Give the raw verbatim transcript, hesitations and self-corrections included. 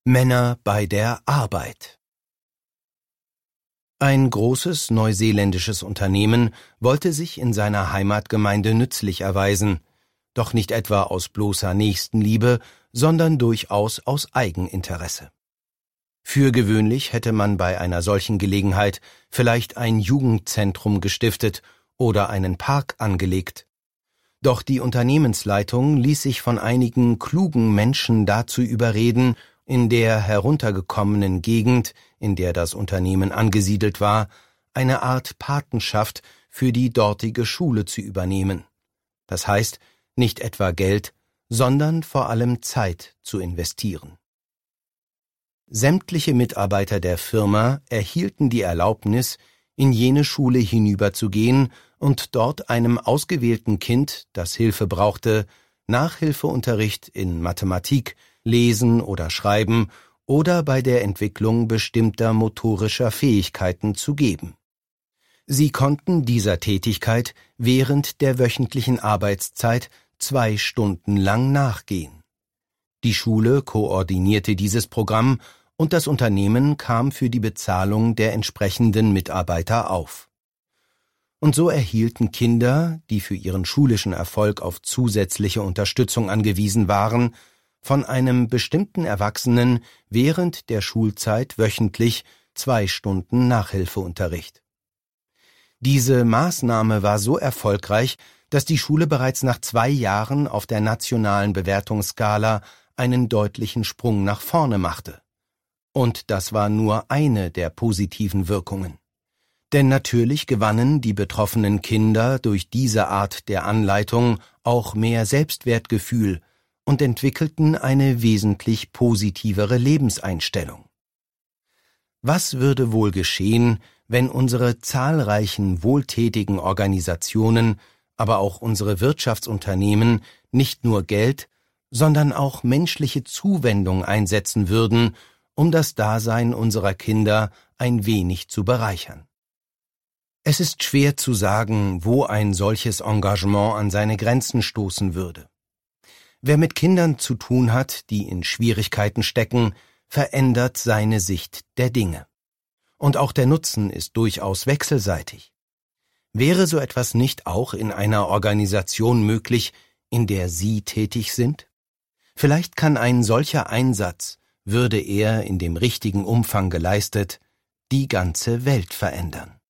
Männer bei der Arbeit. Ein großes neuseeländisches Unternehmen wollte sich in seiner Heimatgemeinde nützlich erweisen, doch nicht etwa aus bloßer Nächstenliebe, sondern durchaus aus Eigeninteresse. Für gewöhnlich hätte man bei einer solchen Gelegenheit vielleicht ein Jugendzentrum gestiftet oder einen Park angelegt. Doch die Unternehmensleitung ließ sich von einigen klugen Menschen dazu überreden, in der heruntergekommenen Gegend, in der das Unternehmen angesiedelt war, eine Art Patenschaft für die dortige Schule zu übernehmen. Das heißt, nicht etwa Geld, sondern vor allem Zeit zu investieren. Sämtliche Mitarbeiter der Firma erhielten die Erlaubnis, in jene Schule hinüberzugehen und dort einem ausgewählten Kind, das Hilfe brauchte, Nachhilfeunterricht in Mathematik, Lesen oder Schreiben oder bei der Entwicklung bestimmter motorischer Fähigkeiten zu geben. Sie konnten dieser Tätigkeit während der wöchentlichen Arbeitszeit zwei Stunden lang nachgehen. Die Schule koordinierte dieses Programm und das Unternehmen kam für die Bezahlung der entsprechenden Mitarbeiter auf. Und so erhielten Kinder, die für ihren schulischen Erfolg auf zusätzliche Unterstützung angewiesen waren, von einem bestimmten Erwachsenen während der Schulzeit wöchentlich zwei Stunden Nachhilfeunterricht. Diese Maßnahme war so erfolgreich, dass die Schule bereits nach zwei Jahren auf der nationalen Bewertungsskala einen deutlichen Sprung nach vorne machte. Und das war nur eine der positiven Wirkungen. Denn natürlich gewannen die betroffenen Kinder durch diese Art der Anleitung auch mehr Selbstwertgefühl und entwickelten eine wesentlich positivere Lebenseinstellung. Was würde wohl geschehen, wenn unsere zahlreichen wohltätigen Organisationen, aber auch unsere Wirtschaftsunternehmen nicht nur Geld, sondern auch menschliche Zuwendung einsetzen würden, um das Dasein unserer Kinder ein wenig zu bereichern? Es ist schwer zu sagen, wo ein solches Engagement an seine Grenzen stoßen würde. Wer mit Kindern zu tun hat, die in Schwierigkeiten stecken, verändert seine Sicht der Dinge. Und auch der Nutzen ist durchaus wechselseitig. Wäre so etwas nicht auch in einer Organisation möglich, in der Sie tätig sind? Vielleicht kann ein solcher Einsatz, würde er in dem richtigen Umfang geleistet, die ganze Welt verändern.